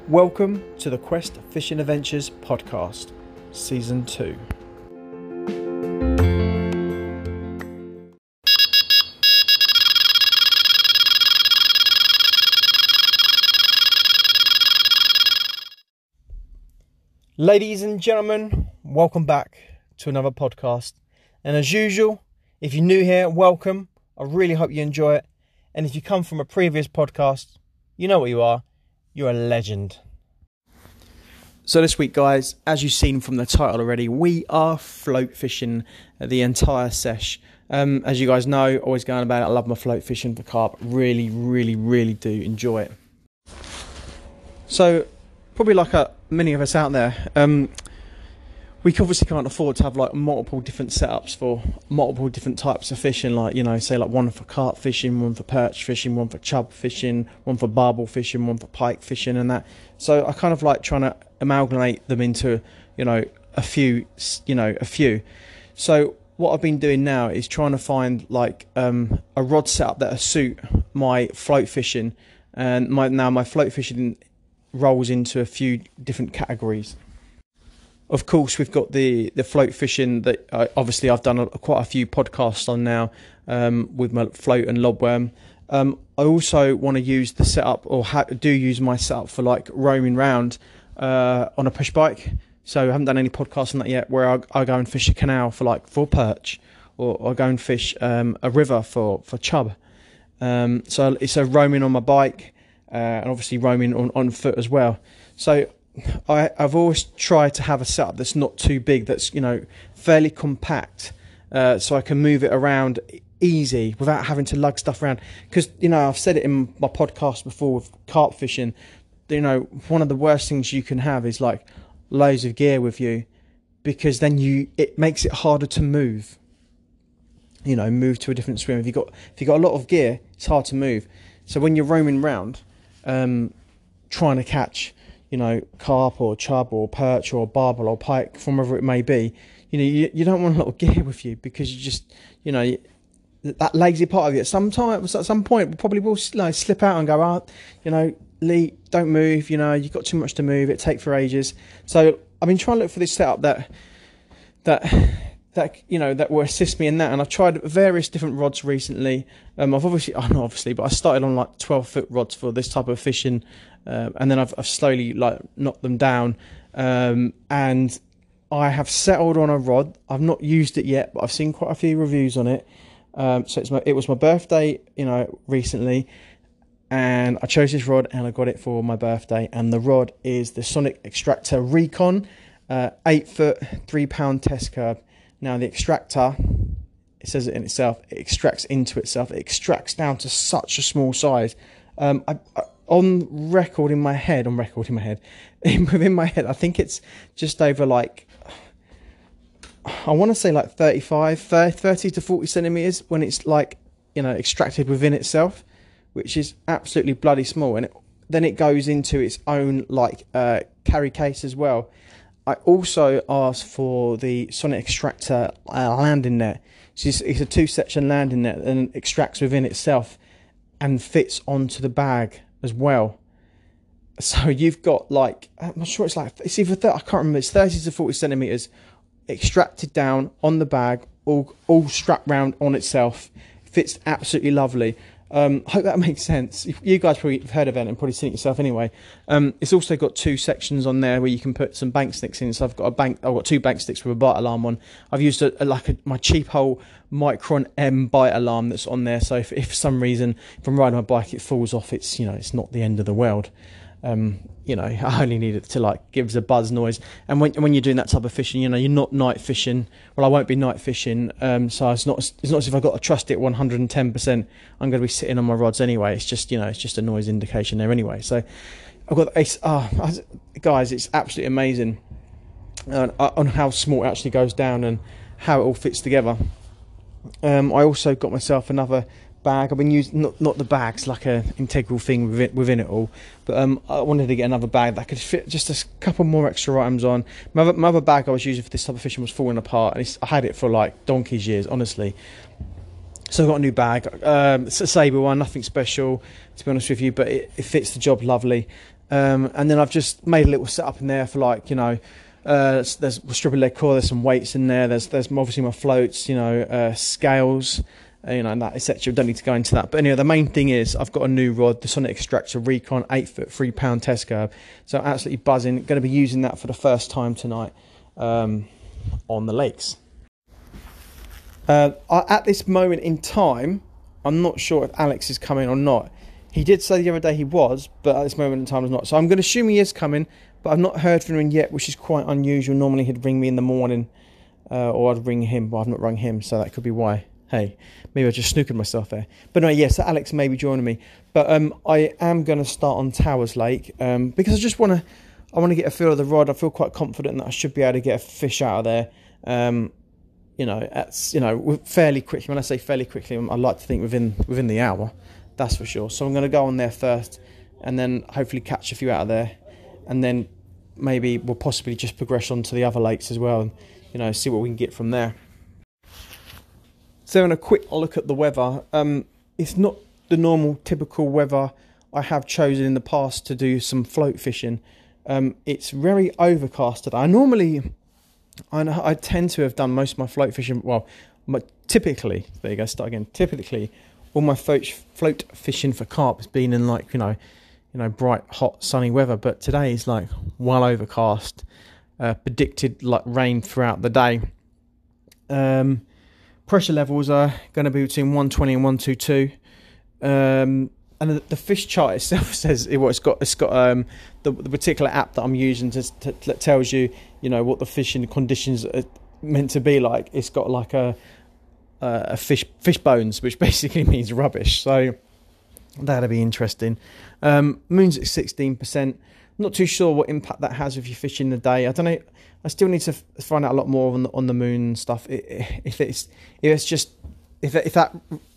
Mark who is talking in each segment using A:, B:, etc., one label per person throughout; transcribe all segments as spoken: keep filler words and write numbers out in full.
A: Welcome to the Quest Fishing Adventures podcast, season two. Ladies and gentlemen, welcome back to another podcast. And as usual, if you're new here, welcome. I really hope you enjoy it. And if you come from a previous podcast, you know what you are. You're a legend. So this week, guys, as you've seen from the title already, we are float fishing the entire sesh. Um, as you guys know, always going about it, I love my float fishing for carp. Really, really, really do enjoy it. So, probably like uh, many of us out there, um, we obviously can't afford to have like multiple different setups for multiple different types of fishing. Like, you know, say like one for carp fishing, one for perch fishing, one for chub fishing, one for barbel fishing, one for pike fishing and that. So I kind of like trying to amalgamate them into, you know, a few, you know, a few. So what I've been doing now is trying to find like um, a rod setup that'll suit my float fishing. And my now my float fishing rolls into a few different categories. Of course, we've got the, the float fishing that uh, obviously I've done a, quite a few podcasts on now um, with my float and lobworm. Um, I also want to use the setup, or ha- do use my setup for like roaming round uh, on a push bike. So I haven't done any podcasts on that yet, where I, I go and fish a canal for like for perch, or, or go and fish um, a river for for chub. Um, so it's a roaming on my bike uh, and obviously roaming on, on foot as well. So I, I've always tried to have a setup that's not too big, that's, you know, fairly compact, uh, so I can move it around easy without having to lug stuff around. Because, you know, I've said it in my podcast before with carp fishing, you know, one of the worst things you can have is like loads of gear with you, because then you it makes it harder to move. You know, move to a different swim. If you got if you got a lot of gear, it's hard to move. So when you're roaming around, um, trying to catch, you know, carp or chub or perch or barbel or pike, from wherever it may be, you know, you, you don't want a lot of gear with you, because you just, you know, you, that lazy part of you at some time, at some point, probably will, you know, slip out and go, oh, you know, Lee, don't move, you know, you've got too much to move, it take for ages. So I've been trying to look for this setup that, that, that, you know, that will assist me in that. And I've tried various different rods recently. Um, I've obviously, oh, not obviously, but I started on like twelve foot rods for this type of fishing. Uh, and then I've, I've slowly like knocked them down, um, and I have settled on a rod. I've not used it yet, but I've seen quite a few reviews on it. Um, so it's my, it was my birthday, you know, recently, and I chose this rod and I got it for my birthday. And the rod is the Sonic Extractor Recon, uh, eight foot, three pound test curb. Now the extractor, it says it in itself, it extracts into itself. It extracts down to such a small size. Um, I, I on record in my head, on record in my head, within my head, I think it's just over like, I want to say like thirty-five, thirty to forty centimeters when it's like, you know, extracted within itself, which is absolutely bloody small. And it, then it goes into its own like uh, carry case as well. I also asked for the Sonic Extractor uh, landing net. So it's, it's a two section landing net and extracts within itself and fits onto the bag as well. So you've got like, I'm not sure, it's like, it's either, I can't remember, it's thirty to forty centimeters extracted down on the bag, all all strapped round on itself. Fits absolutely lovely. Um, I hope that makes sense. You guys probably have heard of it and probably seen it yourself anyway. Um, it's also got two sections on there where you can put some bank sticks in. So I've got a bank, I've got two bank sticks with a bite alarm on. I've used a, a, like a, my cheap hole Micron M bite alarm that's on there. So if, if for some reason, if I'm riding my bike, it falls off, it's, you know, it's not the end of the world. Um, you know, I only need it to like gives a buzz noise. And when when you're doing that type of fishing, you know, you're not night fishing. Well, I won't be night fishing. Um, so it's not it's not as if I've got to trust it one hundred ten percent. I'm going to be sitting on my rods anyway. It's just, you know, it's just a noise indication there anyway. So I've got it's ah oh, guys, it's absolutely amazing uh, on how small it actually goes down and how it all fits together. Um, I also got myself another bag. I've been using not not the bags like a integral thing within, within it all, but um, I wanted to get another bag that could fit just a couple more extra items on. My other, my other bag I was using for this type of fishing was falling apart, and it's, I had it for like donkey's years, honestly. So I got a new bag. Um, it's a Sable one, nothing special to be honest with you, but it, it fits the job lovely. Um, and then I've just made a little setup in there for like, you know, uh, there's stripper leg core, there's some weights in there, there's there's obviously my floats, you know, uh, scales, uh, you know, and that, et cetera. Don't need to go into that. But anyway, the main thing is I've got a new rod, the Sonic Extractor Recon eight foot, three pound test curve. So I'm absolutely buzzing. Going to be using that for the first time tonight um, on the lakes. Uh, I, at this moment in time, I'm not sure if Alex is coming or not. He did say the other day he was, but at this moment in time he's not. So I'm going to assume he is coming, but I've not heard from him yet, which is quite unusual. Normally he'd ring me in the morning, uh, or I'd ring him, but I've not rung him, so that could be why. Hey, maybe I just snookered myself there. But no, yes, yeah, so Alex may be joining me. But um, I am going to start on Towers Lake um, because I just want to, I want to get a feel of the rod. I feel quite confident that I should be able to get a fish out of there. Um, you know, that's you know fairly quickly. When I say fairly quickly, I like to think within within the hour. That's for sure. So I'm going to go on there first, and then hopefully catch a few out of there, and then maybe we'll possibly just progress on to the other lakes as well, and you know see what we can get from there. So having a quick look at the weather, um, it's not the normal typical weather I have chosen in the past to do some float fishing. Um, it's very overcast today. I normally, I, I tend to have done most of my float fishing, well, my, typically, there you go, start again, typically, all my float, float fishing for carp has been in like, you know, you know, bright, hot, sunny weather, but today is like well overcast, uh, predicted like rain throughout the day. Um, Pressure levels are going to be between one twenty and one twenty-two, um, and the, the fish chart itself says it, well, it's got it's got um, the, the particular app that I'm using to, to that tells you you know what the fishing conditions are meant to be like. It's got like a a fish fish bones, which basically means rubbish. So that'll be interesting. Um, moon's at sixteen percent. Not too sure what impact that has if you fish in the day. I don't know. I still need to f find out a lot more on the on the moon stuff. If it's if it's just if if that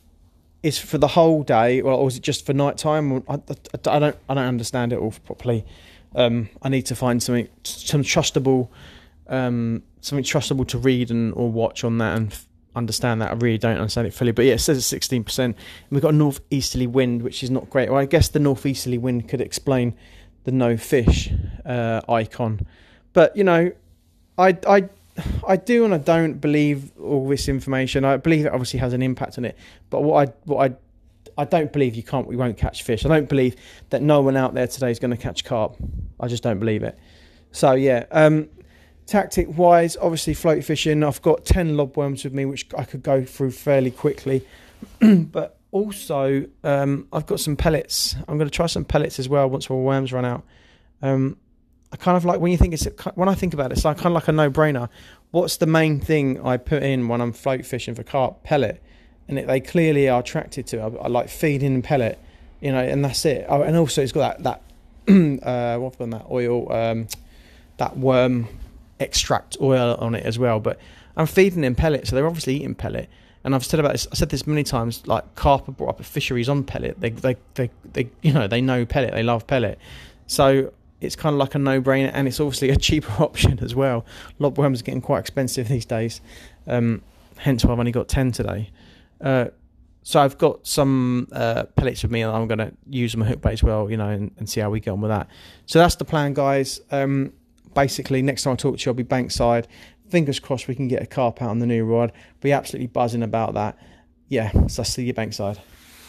A: is for the whole day, or is it just for night time? I, I, I don't I don't understand it all properly. Um, I need to find something some trustable um, something trustable to read and or watch on that and f understand that. I really don't understand it fully. But yeah, it says it's sixteen percent. We've got a northeasterly wind, which is not great. Well, I guess the northeasterly wind could explain the no fish uh, icon, but you know, I I I do and I don't believe all this information. I believe it obviously has an impact on it, but what I what I I don't believe you can't we won't catch fish. I don't believe that no one out there today is going to catch carp. I just don't believe it. So yeah, um, tactic wise, obviously float fishing. I've got ten lobworms with me, which I could go through fairly quickly, but also, um, I've got some pellets. I'm going to try some pellets as well once all worms run out. Um, I kind of like when you think it's when I think about it, it's like kind of like a no-brainer. What's the main thing I put in when I'm float fishing for carp? Pellet, and it, they clearly are attracted to. I, I like feeding pellet, you know, and that's it. Oh, and also, it's got that that uh, what's on that oil, um, that worm extract oil on it as well. But I'm feeding them pellet, so they're obviously eating pellet. And I've said about this. I said this many times. Like carp are brought up at fisheries on pellet. They, they, they, they, you know, they know pellet. They love pellet. So it's kind of like a no-brainer, and it's obviously a cheaper option as well. Lobworms are getting quite expensive these days. Um, hence why I've only got ten today. Uh, so I've got some uh, pellets with me, and I'm going to use them a hook bait as well. You know, and, and see how we get on with that. So that's the plan, guys. Um, basically, next time I talk to you, I'll be bankside. Fingers crossed we can get a carp out on the new rod. Be absolutely buzzing about that. Yeah, so I'll see you bankside.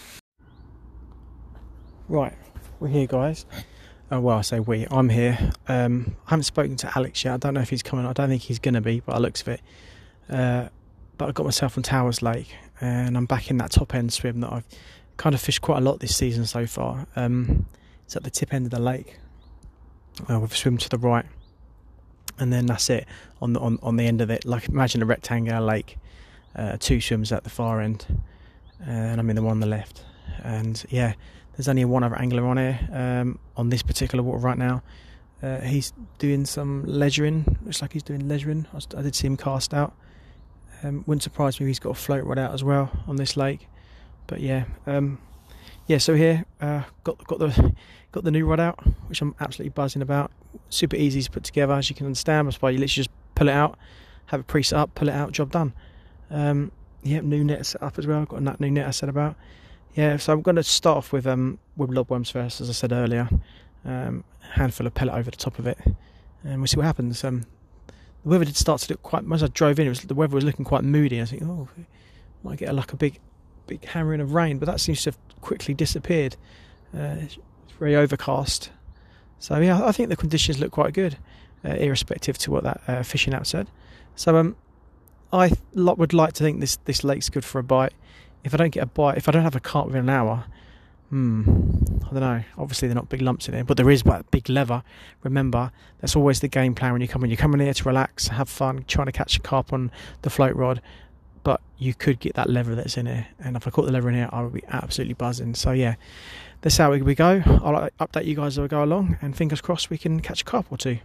A: Right, we're here, guys. Oh, well, I say we. I'm here. Um, I haven't spoken to Alex yet. I don't know if he's coming. I don't think he's going to be, but I looks of it. Uh, but I got myself on Towers Lake, and I'm back in that top end swim that I've kind of fished quite a lot this season so far. Um, it's at the tip end of the lake. Uh, with a swim to the right. And then that's it on the on, on the end of it. Like imagine a rectangular lake, uh, two swims at the far end, uh, and I'm in the one on the left. And yeah, there's only one other angler on here um, on this particular water right now. Uh, he's doing some leisuring. Looks like he's doing leisuring. I, was, I did see him cast out. Um, wouldn't surprise me if he's got a float rod out as well on this lake. But yeah, um, yeah. So here, uh, got got the got the new rod out, which I'm absolutely buzzing about. Super easy to put together, as you can understand. That's why you literally just pull it out, have it pre-set up, pull it out, job done. Um, yeah, new net set up as well. I've got that new net I said about. Yeah, so I'm going to start off with um with lobworms first, as I said earlier. um, handful of pellet over the top of it, and we'll see what happens. Um, the weather did start to look quite. As I drove in, it was the weather was looking quite moody. I was thinking, oh, might get a, like a big, big hammering of rain, but that seems to have quickly disappeared. Uh, it's very overcast, so yeah, I think the conditions look quite good, uh, irrespective to what that uh, fishing app said. So um, I would like to think this this lake's good for a bite. If I don't get a bite, if I don't have a carp within an hour, hmm, I don't know. Obviously, they're not big lumps in it, but there is that big lever. Remember, that's always the game plan when you come in. You're coming here to relax, have fun, trying to catch a carp on the float rod, but you could get that lever that's in here. And if I caught the lever in here, I would be absolutely buzzing. So yeah, that's how we go. I'll update you guys as we go along, and fingers crossed we can catch a carp or two.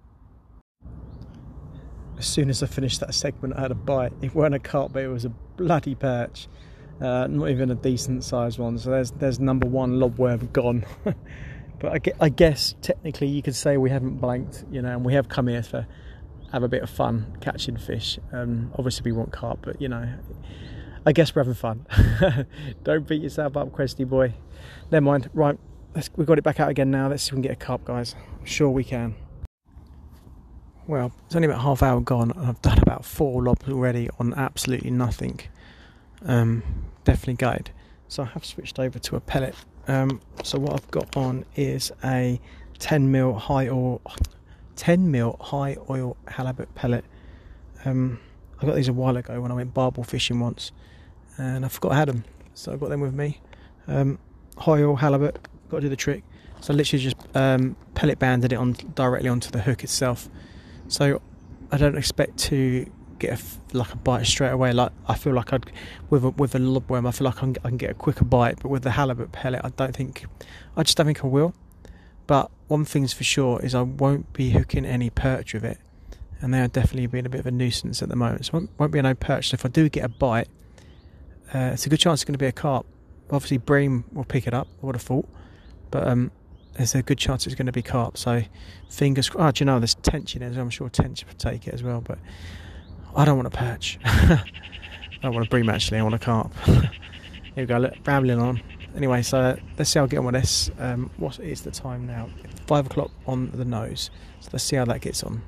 A: As soon as I finished that segment, I had a bite. It weren't a carp, but it was a bloody perch. Uh, not even a decent sized one. So there's there's number one lobworm gone. But I, I guess technically you could say we haven't blanked, you know, and we have come here to have a bit of fun catching fish. Um, obviously we want carp, but you know, I guess we're having fun. Don't beat yourself up, Questy boy. Never mind. Right, let's, we've got it back out again now. Let's see if we can get a carp, guys. I'm sure we can. Well, it's only about half hour gone, and I've done about four lobs already on absolutely nothing. Um, definitely gutted. So I have switched over to a pellet. Um, so what I've got on is a ten mil high oil, ten mil high oil halibut pellet. Um, I got these a while ago when I went barbel fishing once, and I forgot I had them, so I got them with me. Um, high oil halibut, got to do the trick. So I literally just um, pellet banded it on directly onto the hook itself. So I don't expect to get a, like a bite straight away. Like I feel like I'd with a, with a lobworm, I feel like I can, I can get a quicker bite. But with the halibut pellet, I don't think. I just don't think I will. But one thing's for sure is I won't be hooking any perch with it, and they are definitely being a bit of a nuisance at the moment. So won't, won't be no perch. So if I do get a bite, uh, it's a good chance it's going to be a carp. Obviously, bream will pick it up. I would have thought, but um. there's a good chance it's going to be carp, so fingers crossed. Oh, do you know, there's tench in it, so I'm sure tench would take it as well, but I don't want a perch. I don't want a bream, actually, I want a carp. Here we go, look, rambling on. Anyway, so let's see how I get on with this. Um, what is the time now? Five o'clock on the nose, so let's see how that gets on.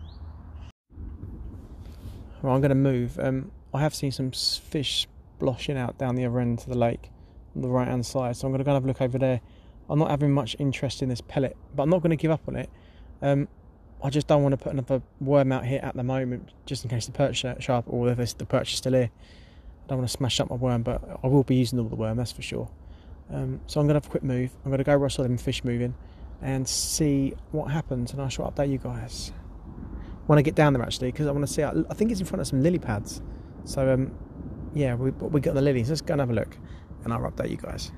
A: Well, I'm going to move. Um, I have seen some fish sploshing out down the other end of the lake on the right hand side, so I'm going to go and have a look over there. I'm not having much interest in this pellet, but I'm not going to give up on it. Um, I just don't want to put another worm out here at the moment, just in case the perch show up, or if the perch is still here. I don't want to smash up my worm, but I will be using all the worm, that's for sure. Um, so I'm going to have a quick move. I'm going to go rustle them fish moving and see what happens, and I shall update you guys when I get down there, actually, because I want to see. I think it's in front of some lily pads. So um, yeah, we we got the lilies. Let's go and have a look, and I'll update you guys.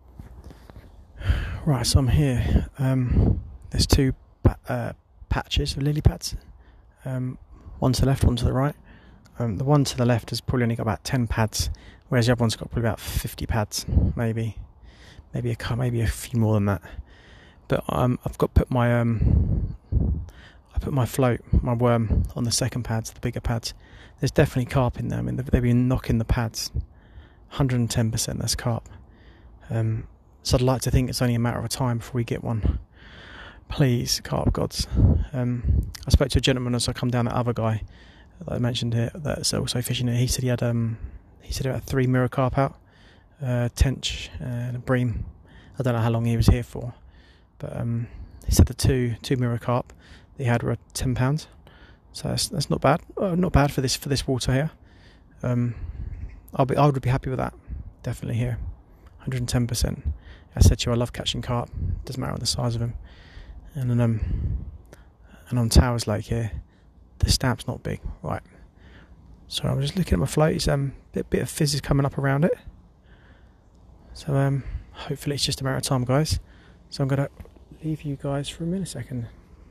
A: Right, so I'm here. Um, there's two uh, patches of lily pads. Um, one to the left, one to the right. Um, the one to the left has probably only got about ten pads, whereas the other one's got probably about fifty pads, maybe, maybe a maybe a few more than that. But um, I've got put my um, I put my float, my worm, on the second pads, the bigger pads. There's definitely carp in there. I mean, they've been knocking the pads. one hundred ten percent that's carp. Um, So I'd like to think it's only a matter of time before we get one. Please, carp gods. Um, I spoke to a gentleman as I come down, that other guy that I mentioned here that's also fishing it. He said he had um, he said he had three mirror carp out, uh, tench and a bream. I don't know how long he was here for, but um, he said the two two mirror carp that he had were ten pounds. So that's that's not bad. Uh, not bad for this for this water here. Um, I'll be I would be happy with that. Definitely here, one hundred ten percent. I said to you, I love catching carp. Doesn't matter the size of them. And then, um, and on Towers Lake here, the stamp's not big. Right. So I'm just looking at my float. It's um, a bit, bit of fizz is coming up around it. So um, hopefully it's just a matter of time, guys. So I'm going to leave you guys for a millisecond.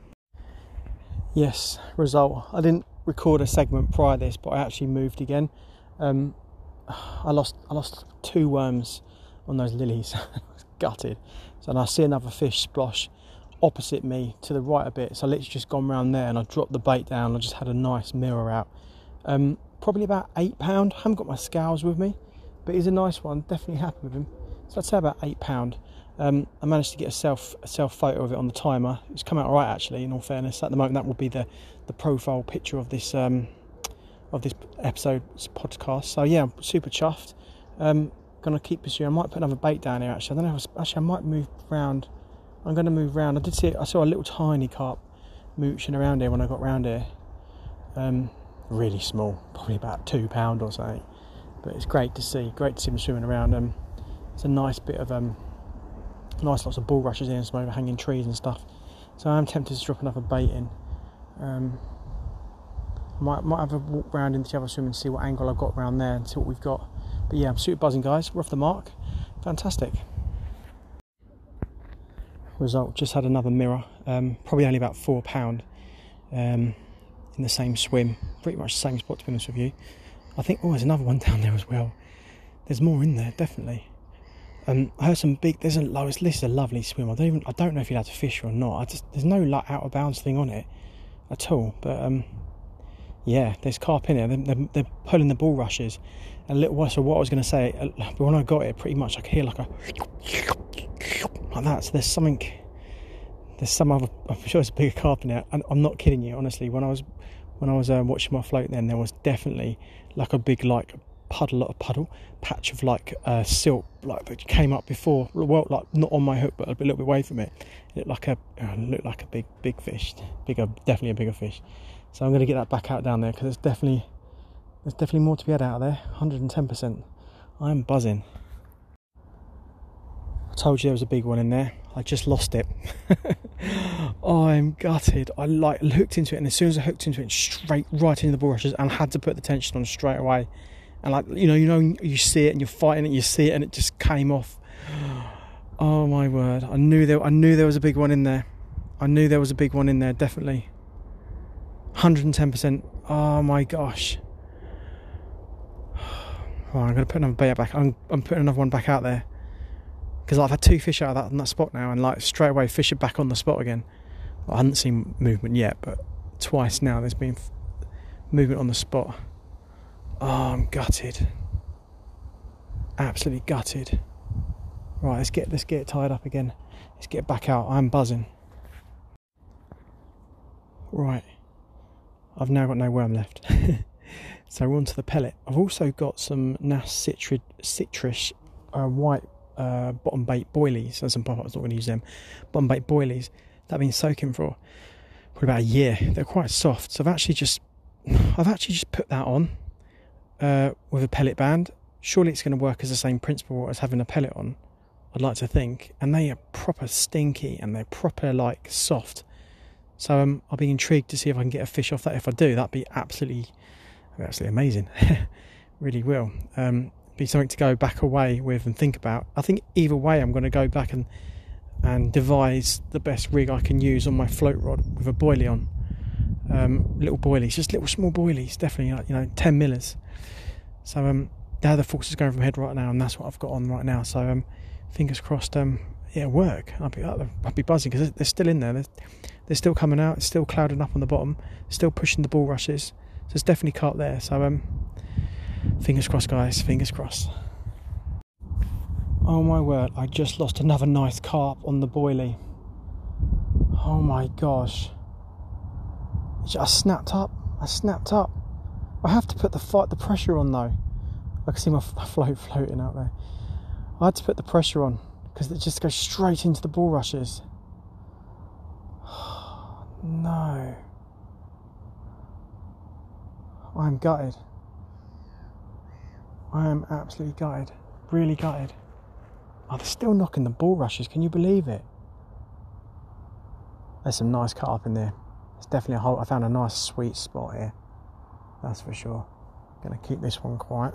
A: Yes, result. I didn't record a segment prior to this, but I actually moved again. Um, I lost I lost two worms on those lilies. Gutted. So now I see another fish splosh opposite me to the right a bit, so I literally just gone round there and I dropped the bait down. I just had a nice mirror out. Um, probably about eight pound. I haven't got my scales with me, but he's a nice one. Definitely happy with him. So I'd say about eight pound. Um, I managed to get a self a self photo of it on the timer. It's come out all right, actually. In all fairness, at the moment, that will be the the profile picture of this um, of this episode's podcast. So yeah, I'm super chuffed. Um, gonna keep pursuing. I might put another bait down here. Actually, I don't know. If I, actually, I might move round. I'm gonna move round. I did see. I saw a little tiny carp mooching around here when I got round here. Um, really small, probably about two pound or something. But it's great to see. Great to see them swimming around. Um, it's a nice bit of um, nice lots of bulrushes in, some overhanging trees and stuff. So I'm tempted to drop another bait in. Um, might might have a walk round into the other swim and see what angle I've got around there and see what we've got. But yeah, I'm super buzzing, guys. We're off the mark. Fantastic. Result, just had another mirror. Um, probably only about four pound. Um, in the same swim, pretty much the same spot, to be honest with you. I think, oh, there's another one down there as well. There's more in there, definitely. Um, I heard some big. There's a this is a lovely swim. I don't even. I don't know if you'll have to fish or not. I just there's no like out of bounds thing on it at all. But um, yeah, there's carp in there. They're, they're, they're pulling the bulrushes. And a little while. So what I was going to say, uh, but when I got it, pretty much I could hear like a like that. So there's something. There's some other. I'm sure it's a bigger carp in there. And I'm not kidding you. Honestly, when I was when I was um, watching my float, then there was definitely like a big like. puddle a puddle patch of like uh, silt like that came up before, well, like not on my hook but a little bit away from it. It looked like a uh, looked like a big big fish, bigger, definitely a bigger fish. So I'm going to get that back out down there because there's definitely there's definitely more to be had out of there. one hundred ten percent. I'm buzzing. I told you there was a big one in there. I just lost it. I'm gutted. I like hooked into it, and as soon as I hooked into it, straight right into the bulrushes, and had to put the tension on straight away. And like you know, you know, you see it, and you're fighting it, you see it, and it just came off. Oh my word! I knew there, I knew there was a big one in there. I knew there was a big one in there, definitely. one hundred ten percent. Oh my gosh! Oh, I'm gonna put another bait back. I'm, I'm putting another one back out there because I've had two fish out of that on that spot now, and like straight away fish are back on the spot again. Well, I haven't seen movement yet, but twice now there's been f- movement on the spot. Oh, I'm gutted. Absolutely gutted. Right, let's get let's get it tied up again. Let's get it back out. I'm buzzing. Right. I've now got no worm left. So we're on to the pellet. I've also got some N A S Citrus, citrus uh, white uh, bottom bait boilies. There's some pop-ups, not going to use them. Bottom bait boilies that I've been soaking for probably about a year. They're quite soft. So I've actually just I've actually just put that on. Uh, with a pellet band. Surely it's going to work as the same principle as having a pellet on, I'd like to think. And they are proper stinky and they're proper like soft. So um, I'll be intrigued to see if I can get a fish off that. If I do, that'd be absolutely absolutely amazing. Really will. Um, be something to go back away with and think about. I think either way I'm going to go back and and devise the best rig I can use on my float rod with a boilie on. Um, little boilies, just little small boilies, definitely like, you know, ten millers. So um, they're the forces going from head right now, and that's what I've got on right now. So um, fingers crossed, um, yeah, work. I'll be, I'll be buzzing because they're still in there. They're, they're still coming out. It's still clouding up on the bottom. Still pushing the bulrushes. So there's definitely carp there. So um, fingers crossed, guys. Fingers crossed. Oh my word! I just lost another nice carp on the boilie. Oh my gosh! I snapped up. I snapped up. I have to put the fight, the pressure on though. I can see my float floating out there. I had to put the pressure on because it just goes straight into the bulrushes. No. I'm gutted. I am absolutely gutted. Really gutted. Oh, they're still knocking the bulrushes. Can you believe it? There's some nice carp in there. It's definitely a hole. I found a nice sweet spot here. That's for sure. Gonna keep this one quiet.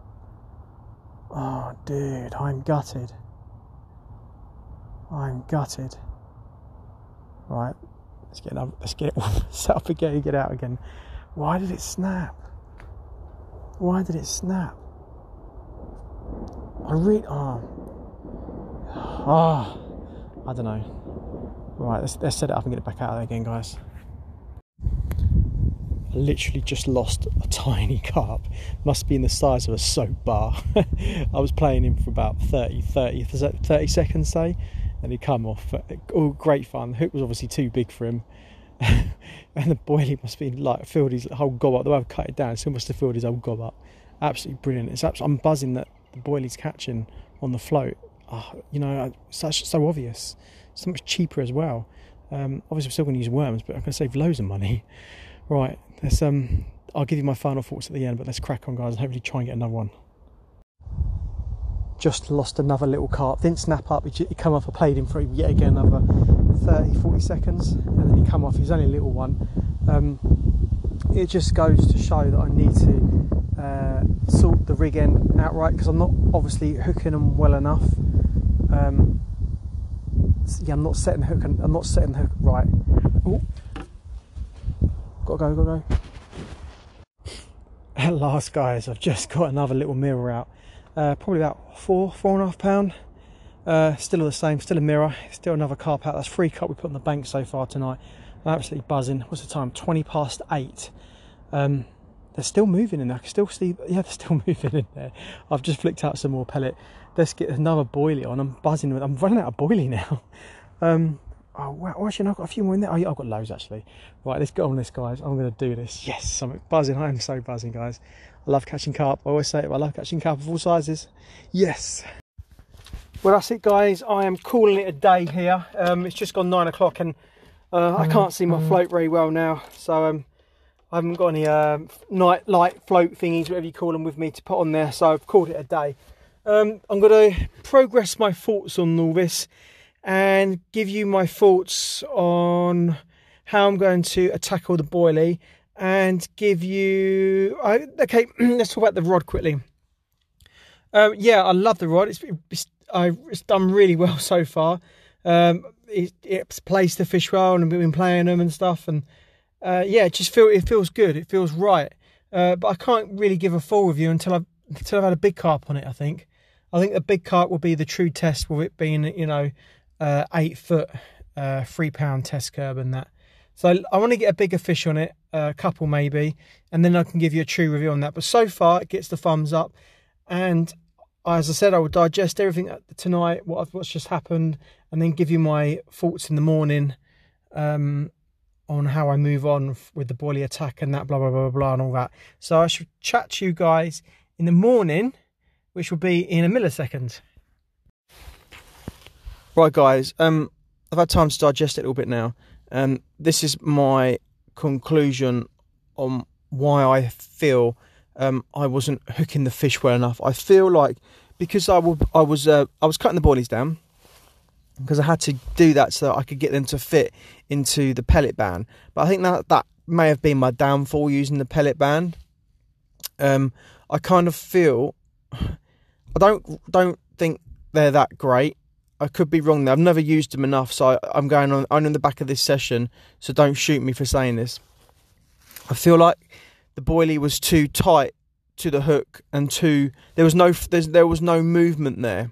A: Oh, dude, I'm gutted. I'm gutted. Right, let's get up. Let's get it set up again. Get out again. Why did it snap? Why did it snap? I really. Oh. Oh. I don't know. Right, let's let's set it up and get it back out there again, guys. I literally just lost a tiny carp. Must be in the size of a soap bar. I was playing him for about thirty, thirty, thirty seconds, say, and he'd come off. All great fun. The hook was obviously too big for him. And the boilie must be like filled his whole gob up. The way I've cut it down, so he must have filled his whole gob up. Absolutely brilliant. It's absolutely, I'm buzzing that the boilie's catching on the float. Oh, you know, it's such, so obvious. So much cheaper as well. Um, obviously, I'm still going to use worms, but I can save loads of money. Right, let's. Um, I'll give you my final thoughts at the end, but let's crack on, guys, and hopefully try and get another one. Just lost another little carp. Didn't snap up. He come off. I played him for yet again another thirty, forty seconds, and then he come off. He's only a little one. Um, it just goes to show that I need to uh, sort the rig end outright, because I'm not obviously hooking them well enough. Um, yeah, I'm not setting the hook. I'm not setting the hook right. Ooh. Gotta go, gotta go. At last, guys, I've just got another little mirror out. Uh, probably about four, four and a half pound. Uh, still the same, still a mirror, still another carp out. That's three carp we put on the bank so far tonight. I'm absolutely buzzing. What's the time? twenty past eight. Um, they're still moving in there. I can still see, yeah, they're still moving in there. I've just flicked out some more pellet. Let's get another boilie on. I'm buzzing with, I'm running out of boilie now. Um, oh, wow, actually, I've got a few more in there. Oh, yeah, I've got loads actually. Right, let's get on this, guys. I'm going to do this. Yes, I'm buzzing. I am so buzzing, guys. I love catching carp. I always say it, I love catching carp of all sizes. Yes. Well, that's it, guys. I am calling it a day here. Um, it's just gone nine o'clock, and uh, I can't see my float very well now. So um, I haven't got any um, night light float thingies, whatever you call them, with me to put on there. So I've called it a day. Um, I'm going to progress my thoughts on all this and give you my thoughts on how I'm going to tackle the boilie, and give you... I, okay, let's talk about the rod quickly. Um, yeah, I love the rod. It's, it's, I, it's done really well so far. Um, it, it's placed the fish well, and we've been playing them and stuff. And uh, yeah, it just feel, it feels good. It feels right. Uh, but I can't really give a full review until I've, until I've had a big carp on it, I think. I think the big carp will be the true test, with it being, you know, uh, eight foot, uh, three pound test curb and that. So I want to get a bigger fish on it, a couple maybe, and then I can give you a true review on that. But so far, it gets the thumbs up. And as I said, I will digest everything tonight, what I've, what's just happened, and then give you my thoughts in the morning um, on how I move on with the boilie attack and that, blah, blah, blah, blah, and all that. So I should chat to you guys in the morning, which will be in a millisecond. Right, guys, um, I've had time to digest it a little bit now. Um, this is my conclusion on why I feel um, I wasn't hooking the fish well enough. I feel like because I, will, I was uh, I was cutting the boilies down, because I had to do that so that I could get them to fit into the pellet ban. But I think that that may have been my downfall, using the pellet ban. Um, I kind of feel I don't don't think they're that great. I could be wrong there. I've never used them enough, so I, I'm going on on the back of this session, so don't shoot me for saying this. I feel like the boilie was too tight to the hook, and too there was no there's, there was no movement there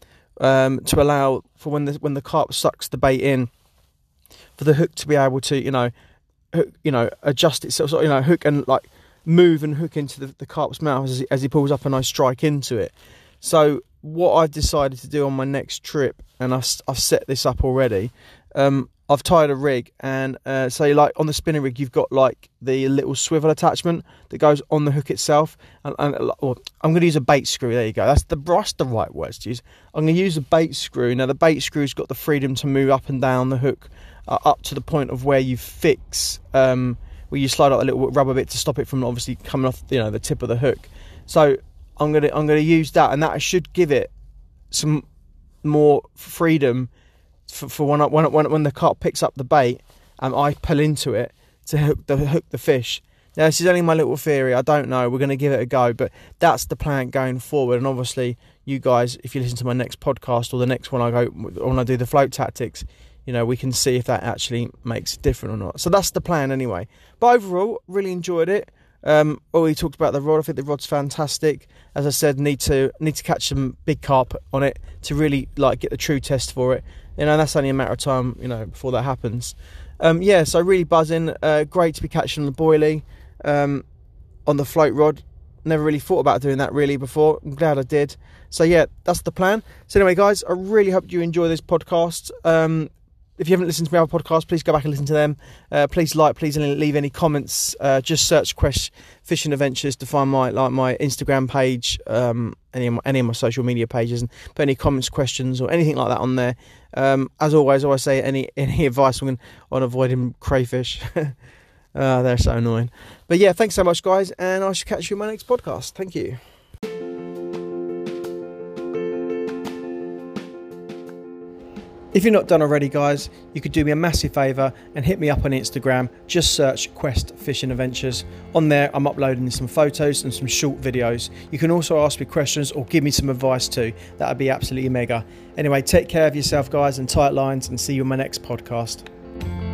A: um, to allow for when the when the carp sucks the bait in, for the hook to be able to you know hook, you know adjust itself, so, you know hook and like move and hook into the, the carp's mouth as he, as he pulls up and I strike into it. So what I've decided to do on my next trip, and I've, I've set this up already, um, I've tied a rig, and uh, say like on the spinning rig you've got like the little swivel attachment that goes on the hook itself, and, and or I'm going to use a bait screw. There you go, that's the, that's the right words to use. I'm going to use a bait screw. Now the bait screw's got the freedom to move up and down the hook uh, up to the point of where you fix, um, where you slide out a little rubber bit to stop it from obviously coming off, you know, the tip of the hook. So I'm gonna I'm gonna use that, and that should give it some more freedom for, for when, I, when when when the carp picks up the bait, and um, I pull into it to hook the hook the fish. Now this is only my little theory. I don't know. We're gonna give it a go, but that's the plan going forward. And obviously, you guys, if you listen to my next podcast or the next one I go when I do the float tactics, you know, we can see if that actually makes it different or not. So that's the plan anyway. But overall, really enjoyed it. Um, already talked about the rod. I think the rod's fantastic. As I said, need to need to catch some big carp on it to really like get the true test for it. You know, and that's only a matter of time, you know, before that happens. Um, yeah, so really buzzing. Uh, great to be catching on the boilie. um, on the float rod. Never really thought about doing that really before. I'm glad I did. So yeah, that's the plan. So anyway, guys, I really hope you enjoy this podcast. Um, if you haven't listened to my other podcast, please go back and listen to them. Uh, please like, please leave any comments. Uh, just search Quest Fishing Adventures to find my like my Instagram page, um, any of my, any of my social media pages, and put any comments, questions, or anything like that on there. Um, as always, I always say any any advice on, on avoiding crayfish. uh, they're so annoying. But yeah, thanks so much, guys, and I shall catch you in my next podcast. Thank you. If you're not done already, guys, you could do me a massive favour and hit me up on Instagram. Just search Quest Fishing Adventures. On there, I'm uploading some photos and some short videos. You can also ask me questions or give me some advice too. That would be absolutely mega. Anyway, take care of yourself, guys, and tight lines, and see you on my next podcast.